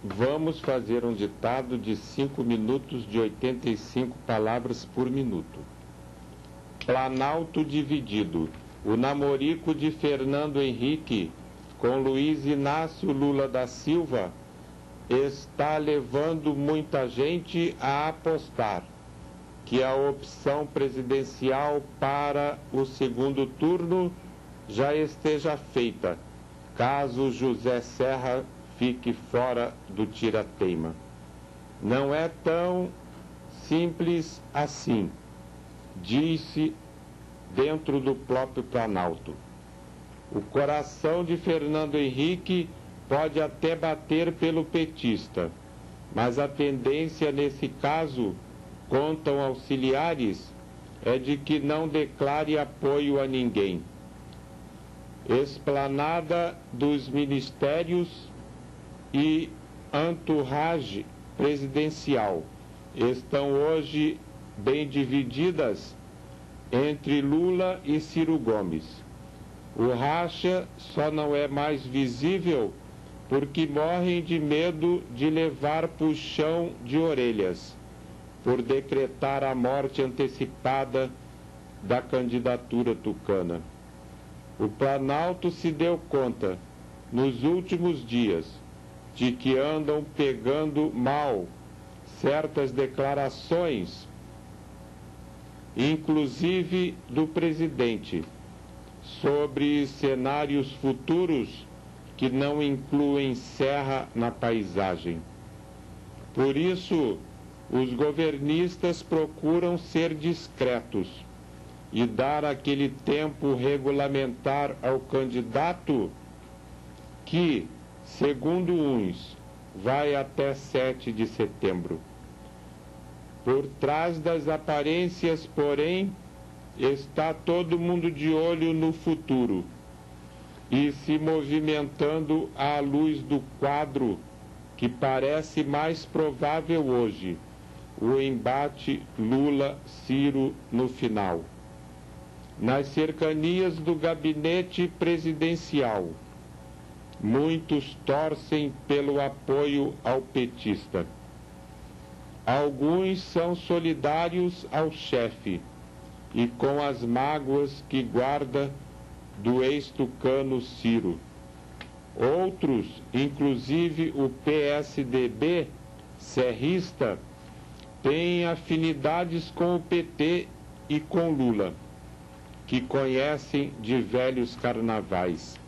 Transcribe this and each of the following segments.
vamos fazer um ditado de 5 minutos de 85 palavras por minuto. Planalto dividido. O namorico de Fernando Henrique com Luiz Inácio Lula da Silva está levando muita gente a apostar que a opção presidencial para o segundo turno já esteja feita, caso José Serra fique fora do tira-teima. Não é tão simples assim, disse dentro do próprio Planalto. O coração de Fernando Henrique pode até bater pelo petista, mas a tendência nesse caso, contam auxiliares, é de que não declare apoio a ninguém. Esplanada dos ministérios e entourage presidencial estão hoje bem divididas entre Lula e Ciro Gomes. O racha só não é mais visível porque morrem de medo de levar puxão de orelhas por decretar a morte antecipada da candidatura tucana. O Planalto se deu conta, nos últimos dias, de que andam pegando mal certas declarações, inclusive do presidente, sobre cenários futuros que não incluem Serra na paisagem. Por isso, os governistas procuram ser discretos e dar aquele tempo regulamentar ao candidato que, segundo uns, vai até 7 de setembro. Por trás das aparências, porém, está todo mundo de olho no futuro e se movimentando à luz do quadro que parece mais provável hoje, o embate Lula-Ciro no final. Nas cercanias do gabinete presidencial, muitos torcem pelo apoio ao petista. Alguns são solidários ao chefe e com as mágoas que guarda do ex-tucano Ciro. Outros, inclusive o PSDB serrista, têm afinidades com o PT e com Lula, que conhecem de velhos carnavais.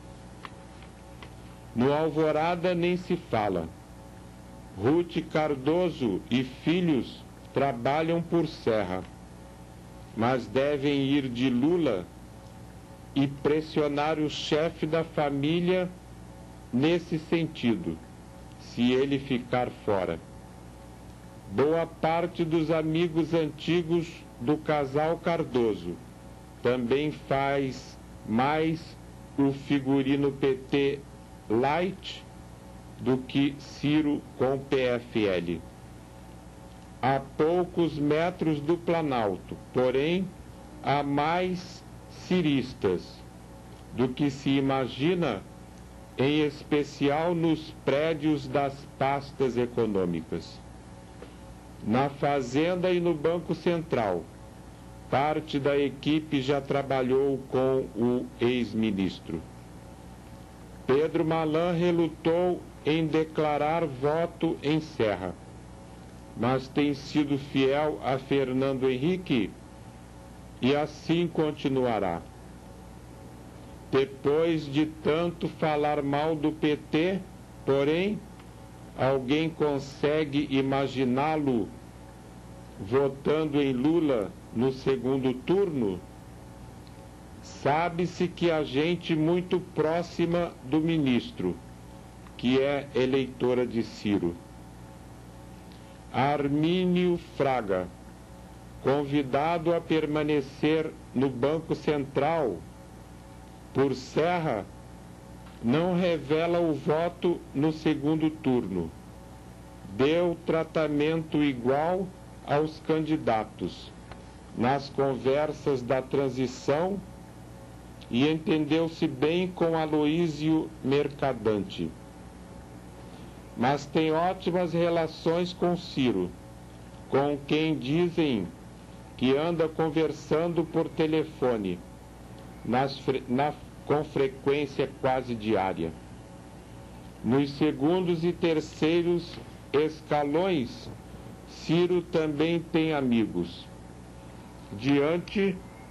No Alvorada nem se fala. Ruth Cardoso e filhos trabalham por Serra, mas devem ir de Lula e pressionar o chefe da família nesse sentido, se ele ficar fora. Boa parte dos amigos antigos do casal Cardoso também faz mais o figurino PT light do que Ciro com PFL. A poucos metros do Planalto, porém, há mais ciristas do que se imagina, em especial nos prédios das pastas econômicas. Na Fazenda e no Banco Central, parte da equipe já trabalhou com o ex-ministro. Pedro Malan relutou em declarar voto em Serra, mas tem sido fiel a Fernando Henrique e assim continuará. Depois de tanto falar mal do PT, porém, alguém consegue imaginá-lo votando em Lula no segundo turno? Sabe-se que há gente muito próxima do ministro, que é eleitora de Ciro. Armínio Fraga, convidado a permanecer no Banco Central por Serra, não revela o voto no segundo turno. Deu tratamento igual aos candidatos nas conversas da transição e entendeu-se bem com Aloísio Mercadante. mas tem ótimas relações com Ciro, com quem dizem que anda conversando por telefone, com frequência quase diária. Nos segundos e terceiros escalões, Ciro também tem amigos. Diante